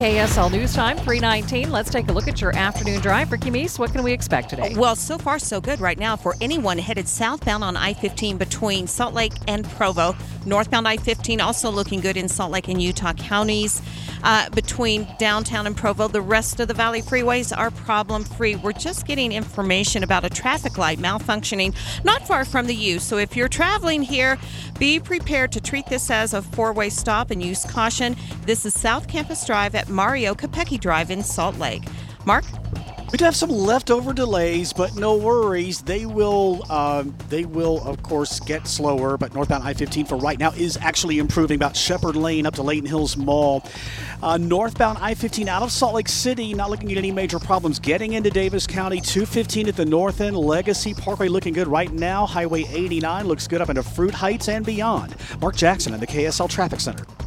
KSL News Time, 3:19. Let's take a look at your afternoon drive. Ricky Meese, what can we expect today? Well, so far so good right now for anyone headed southbound on I-15 between Salt Lake and Provo. Northbound I-15 also looking good in Salt Lake and Utah counties. Between downtown and Provo, the rest of the Valley freeways are problem-free. We're just getting information about a traffic light malfunctioning not far from the U. So if you're traveling here, be prepared to treat this as a four-way stop and use caution. This is South Campus Drive at Mario Capecchi Drive in Salt Lake. Mark? We do have some leftover delays, but no worries. They will, of course, get slower. But northbound I-15 for right now is actually improving about Shepherd Lane up to Layton Hills Mall. Northbound I-15 out of Salt Lake City, not looking at any major problems. Getting into Davis County, 215 at the north end. Legacy Parkway looking good right now. Highway 89 looks good up into Fruit Heights and beyond. Mark Jackson in the KSL Traffic Center.